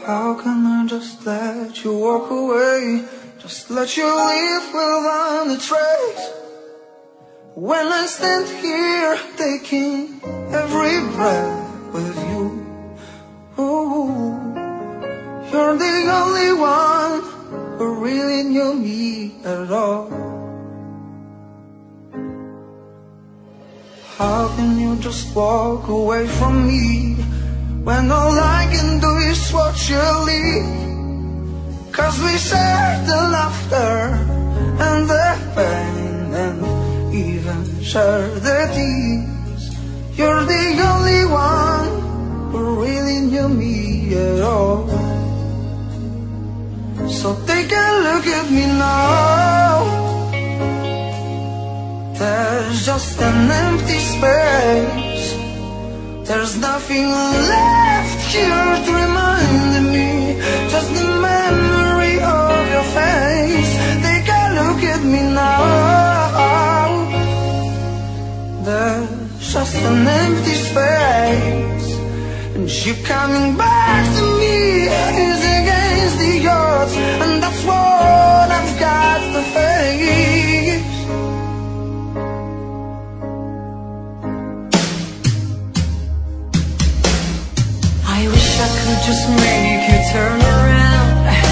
How can I just let you walk away? Just let you leave without a trace. When I stand here taking every breath with you, ooh, you're the only one who really knew me at all. How can you just walk away from me when all I can do is watch you leave? 'Cause we shared the laughter and the pain and even share the tears. You're the only one who really knew me at all. So take a look at me now. There's just an empty space. There's nothing left here to remind me. Just the memory of your face. Take a look at me now. There's just an empty space, and you coming back to me is against the odds, and that's what I've got to face. I wish I could just make you turn around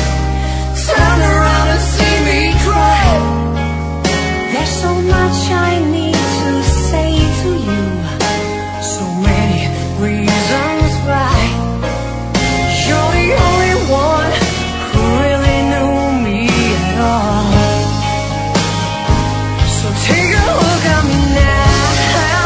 and see me cry. There's so much I need to say to you, so many reasons why. You're the only one who really knew me at all. So take a look at me now.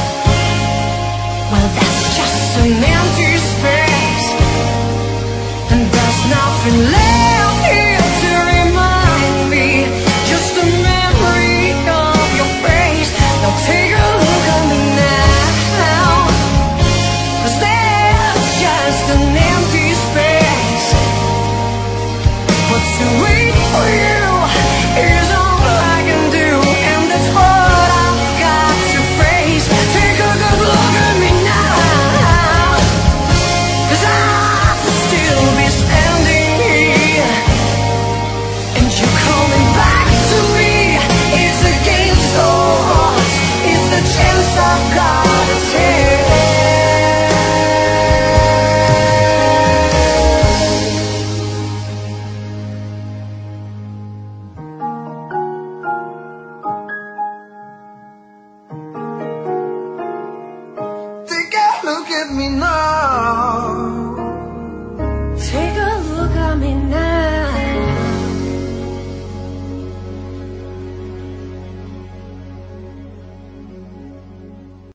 Well, that's just an empty space, and there's nothing left here to remind me. Just a memory of your face. Now take a look at me now. 'Cause there's just an empty space. But to wait for you is all I can do, and that's what I've got to face. Take a good look at me now, 'cause I'll still be standing here, and you coming back to me is against all odds. It's the chance I've got to take. Take a look at me now. take a look at me now.